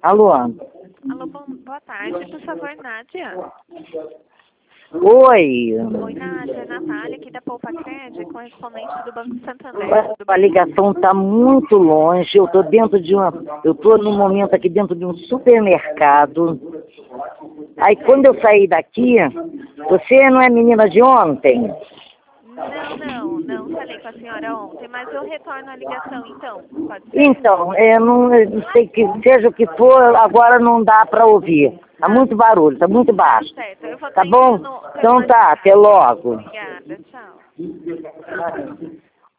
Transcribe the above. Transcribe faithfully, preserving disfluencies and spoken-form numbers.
Alô? Alô, bom, boa tarde, por favor, Nádia. Oi. Oi, Nádia, Natália, aqui da Poupa Cred, correspondente do Banco Santander. Tudo A bem? ligação está muito longe. Eu estou dentro de uma. Eu estou no momento aqui dentro de um supermercado. Aí quando eu sair daqui, você não é menina de ontem? Não, não, não falei com a senhora ontem, mas eu retorno a ligação então, pode ser? Então, é, não, não sei que seja o que for, agora não dá para ouvir. Tá muito barulho, tá muito baixo. Tá certo, eu vou Tá estar bom? enviando pelo Então tá, WhatsApp. até logo. Obrigada, tchau.